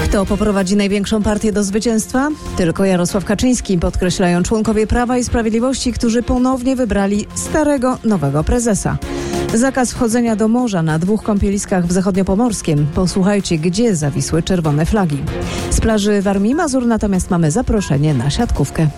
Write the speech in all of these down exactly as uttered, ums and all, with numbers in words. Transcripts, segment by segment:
Kto poprowadzi największą partię do zwycięstwa? Tylko Jarosław Kaczyński, podkreślają członkowie Prawa i Sprawiedliwości, którzy ponownie wybrali starego, nowego prezesa. Zakaz wchodzenia do morza na dwóch kąpieliskach w Zachodniopomorskiem. Posłuchajcie, gdzie zawisły czerwone flagi. Z plaży Warmii i Mazur natomiast mamy zaproszenie na siatkówkę.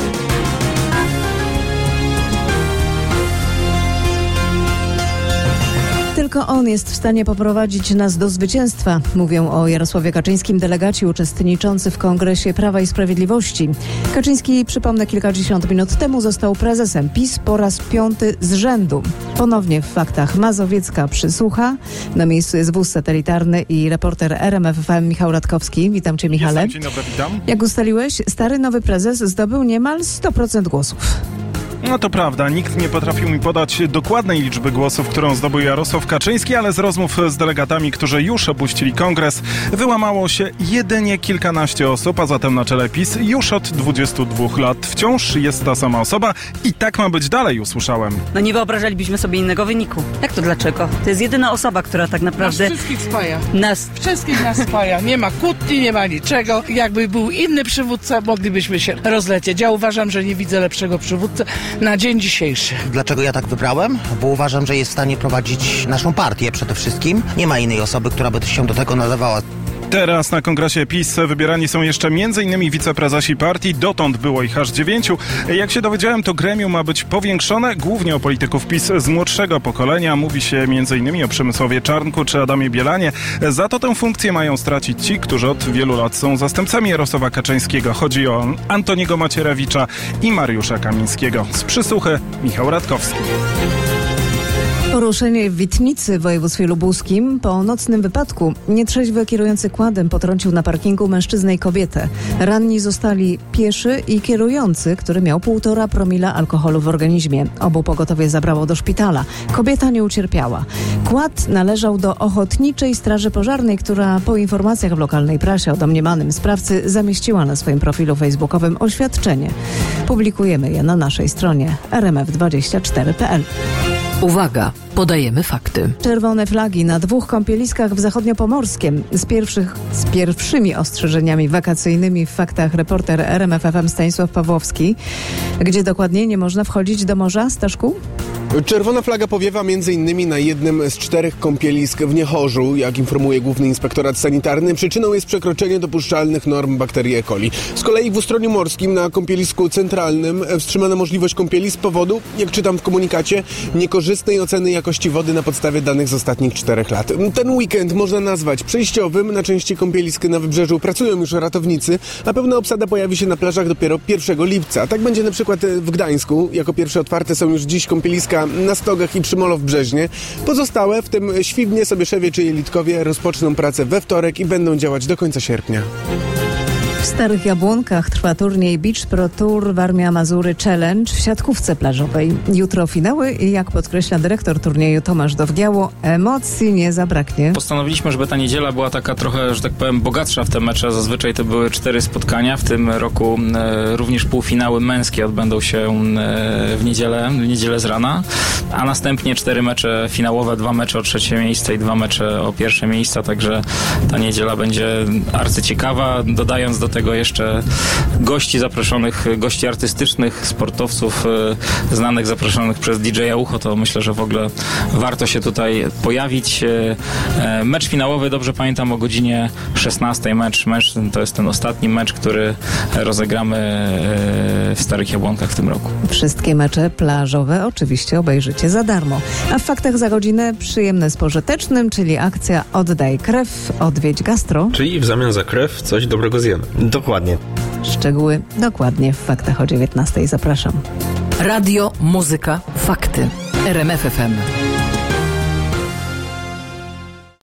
Tylko on jest w stanie poprowadzić nas do zwycięstwa, mówią o Jarosławie Kaczyńskim delegaci uczestniczący w Kongresie Prawa i Sprawiedliwości. Kaczyński, przypomnę, kilkadziesiąt minut temu został prezesem PiS po raz piąty z rzędu. Ponownie w faktach Mazowiecka przysłucha. Na miejscu jest wóz satelitarny i reporter R M F F M Michał Radkowski. Witam cię, Michale. Dzień dobry, witam. Jak ustaliłeś, stary nowy prezes zdobył niemal sto procent głosów. No to prawda, nikt nie potrafił mi podać dokładnej liczby głosów, którą zdobył Jarosław Kaczyński, ale z rozmów z delegatami, którzy już opuścili kongres, wyłamało się jedynie kilkanaście osób, a zatem na czele PiS już od dwudziestu dwóch lat wciąż jest ta sama osoba i tak ma być dalej, usłyszałem. No nie wyobrażalibyśmy sobie innego wyniku. Jak to dlaczego? To jest jedyna osoba, która tak naprawdę... Nas wszystkich spaja. Nas... Wszystkich nas spaja. Nie ma kłótni, nie ma niczego. Jakby był inny przywódca, moglibyśmy się rozlecieć. Ja uważam, że nie widzę lepszego przywódcy na dzień dzisiejszy. Dlaczego ja tak wybrałem? Bo uważam, że jest w stanie prowadzić naszą partię przede wszystkim. Nie ma innej osoby, która by się do tego nadawała. Teraz na kongresie PiS wybierani są jeszcze m.in. wiceprezesi partii. Dotąd było ich aż dziewięciu. Jak się dowiedziałem, to gremium ma być powiększone, głównie o polityków PiS z młodszego pokolenia. Mówi się m.in. o Przemysławie Czarnku czy Adamie Bielanie. Za to tę funkcję mają stracić ci, którzy od wielu lat są zastępcami Jarosława Kaczyńskiego. Chodzi o Antoniego Macierewicza i Mariusza Kamińskiego. Z przysłuchy Michał Radkowski. Poruszenie w Witnicy w województwie lubuskim. Po nocnym wypadku nietrzeźwy kierujący kładem potrącił na parkingu mężczyznę i kobietę. Ranni zostali pieszy i kierujący, który miał półtora promila alkoholu w organizmie. Obu pogotowie zabrało do szpitala. Kobieta nie ucierpiała. Kład należał do Ochotniczej Straży Pożarnej, która po informacjach w lokalnej prasie o domniemanym sprawcy zamieściła na swoim profilu facebookowym oświadczenie. Publikujemy je na naszej stronie r m f dwadzieścia cztery kropka p l. Uwaga, podajemy fakty. Czerwone flagi na dwóch kąpieliskach w Zachodniopomorskiem. Z, pierwszych, z pierwszymi ostrzeżeniami wakacyjnymi w faktach reporter R M F F M Stanisław Pawłowski. Gdzie dokładnie nie można wchodzić do morza, Staszku? Czerwona flaga powiewa między innymi na jednym z czterech kąpielisk w Niechorzu. Jak informuje Główny Inspektorat Sanitarny, przyczyną jest przekroczenie dopuszczalnych norm bakterii E. coli. Z kolei w Ustroniu Morskim na kąpielisku centralnym wstrzymano możliwość kąpieli z powodu, jak czytam w komunikacie, niekorzystnej oceny jakości wody na podstawie danych z ostatnich czterech lat. Ten weekend można nazwać przejściowym. Na części kąpielisk na wybrzeżu pracują już ratownicy, a pełna obsada pojawi się na plażach dopiero pierwszego lipca. Tak będzie na przykład w Gdańsku. Jako pierwsze otwarte są już dziś kąpieliska na Stogach i przy Molo w Brzeźnie. Pozostałe, w tym Świdnie, Sobieszewie czy Jelitkowie, rozpoczną pracę we wtorek i będą działać do końca sierpnia. W Starych Jabłonkach trwa turniej Beach Pro Tour Warmia Mazury Challenge w siatkówce plażowej. Jutro finały i jak podkreśla dyrektor turnieju Tomasz Dowgiało, emocji nie zabraknie. Postanowiliśmy, żeby ta niedziela była taka trochę, że tak powiem, bogatsza w te mecze. Zazwyczaj to były cztery spotkania. W tym roku e, również półfinały męskie odbędą się e, w niedzielę, w niedzielę z rana, a następnie cztery mecze finałowe, dwa mecze o trzecie miejsce i dwa mecze o pierwsze miejsca, także ta niedziela będzie arcyciekawa, dodając do tego jeszcze gości zaproszonych, gości artystycznych, sportowców e, znanych, zaproszonych przez D J a Ucho, to myślę, że w ogóle warto się tutaj pojawić. E, mecz finałowy, dobrze pamiętam, o godzinie szesnastej. Mecz, mecz to jest ten ostatni mecz, który rozegramy e, w Starych Jabłonkach w tym roku. Wszystkie mecze plażowe oczywiście obejrzycie za darmo. A w faktach za godzinę przyjemne z pożytecznym, czyli akcja Oddaj krew, odwiedź gastro. Czyli w zamian za krew coś dobrego zjemy. Dokładnie. Szczegóły dokładnie w faktach o dziewiętnastej. Zapraszam. Radio, muzyka, fakty. R M F F M.